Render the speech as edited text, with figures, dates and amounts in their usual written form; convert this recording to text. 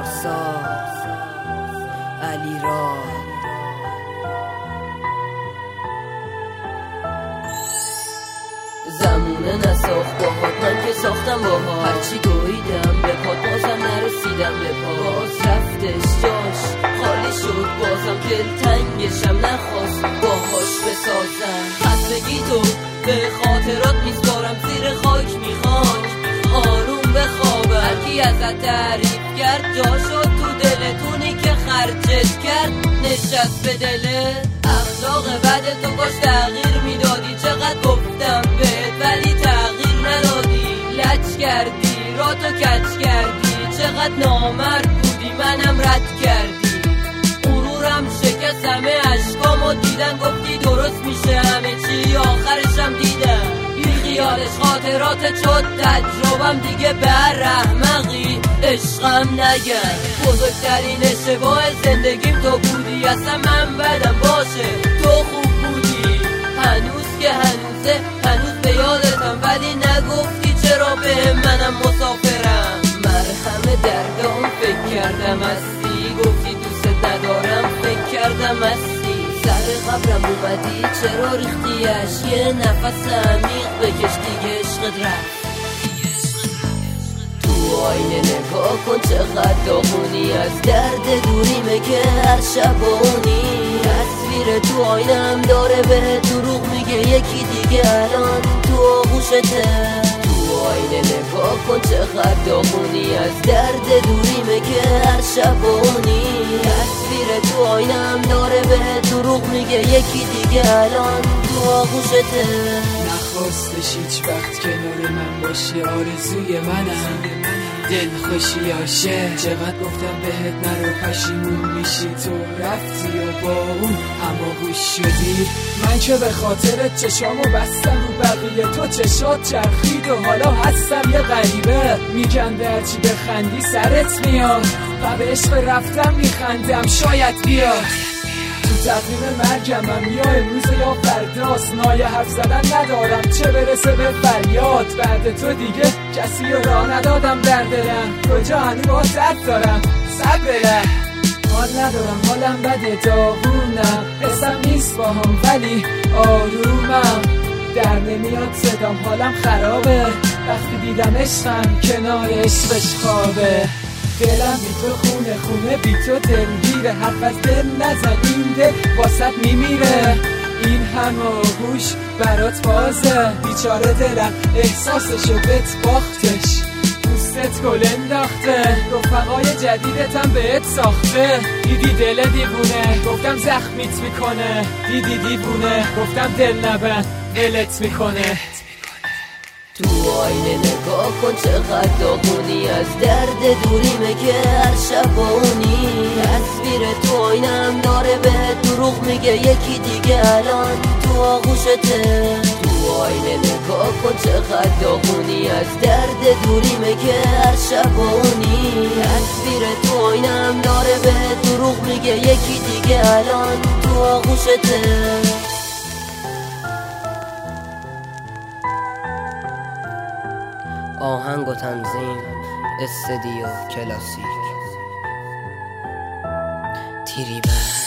پارسا علی را زمونه نساخ باهات، من که ساختم باها. هرچی دویدم به پات بازم نرسیدم به پا. باز رفتش جاش خالی شد، بازم دلتنگشم نخواست باهاش بسازم. خستگی تو به خاطرات میسپارم، زیر خاک میخوام آروم بخوابم. هرکی ازت تعریف کرد جا شد تو دلتونی که خرجت کرد نشست به دلت. اخلاق بد تو کاش تغییر میدادی، چقدر گفتم بهت ولی تغییر ندادی. لج کردی را تو کج کردی، چقدر نامرد بودی منم رد کردی. غرورم شکست همه اشکامو دیدن، گفتی درست میشه همه چی آخرشم دیدم. بی خیالش خاطرات شد تجربم، دیگه بر احمقی عشقم نگن. بزرگترین اشتباه زندگیم تو بودی، اصلا من بدم باشه تو خوب بودی. هنوز که هنوزه هنوز به یادتم، ولی نگفتی چرا به منم مسافرم. مرهم دردام فکر کردم هستی، گفتی دوست ندارم فکر کردم هستی. سر قبرم اومدی چرا ریختیش، یه نفس عمیق بکش دیگه عشقت رفت. تو آینه نگاه کن چقدر داغونی، از درد دوریمه که هر شب اونی. تصویر تو آینم داره به دروغ میگه، یکی دیگه الان تو آغوشته. تو آینه نگاه کن چقدر داغونی، از درد دوریمه که هر شب اونی. تصویر تو آینم داره به دروغ میگه، یکی دیگه الان تو آغوشته. نخواستش هیچ وقت کنار من باشی، آرزوی منم دل خوشی آشه. چقدر گفتم بهت نرو پشیمون میشی، تو رفتی و با اون هماغوش شدی. من که به خاطرت چشامو بستم رو بقیه، تو چشات چرخید و حالا هستم یه غریبه. میگن هرچی بخندی سرت میاد و به عشق رفتم میخندم شاید بیاد. تو تقویم مرگمم یا امروز یا فرداست، نایه حرف زدن ندارم چه برسه به فریاد. بعد تو دیگه کسی رو راه ندادم در دلم، کجا هنو با درد دارم صبرم. حال ندارم حالم بده داغونم، حسم نیست با هم ولی آرومم. در نمیاد صدام حالم خرابه، وقتی دیدم عشقم کنار عشقش خوابه. دلم بی تو خونه خونه بی تو دلگیره، حرف از دل نزن این دل واسط میمیره. این هماغوش برات بازه، بیچاره دلم احساسشو بهت باختش. دوستت گل انداخته، رفقای جدیدتم بهت ساخته. دیدی دل دیوونه گفتم زخمیت میکنه، دیدی دیوونه گفتم دل نبند ولت میکنه. تو آینه نگاه کن چقدر داغونی، از درد دوریمه که هر شب اونی. تصویر تو آینم داره به دروغ میگه، یکی دیگه الان تو آغوشته. تو آینه نگاه کن چقدر داغونی، از درد دوریمه که هر شب اونی. تصویر تو آینم داره به دروغ میگه، یکی دیگه الان تو آغوشته. آهنگ و تنظیم استدیو کلاسیک تیریبر.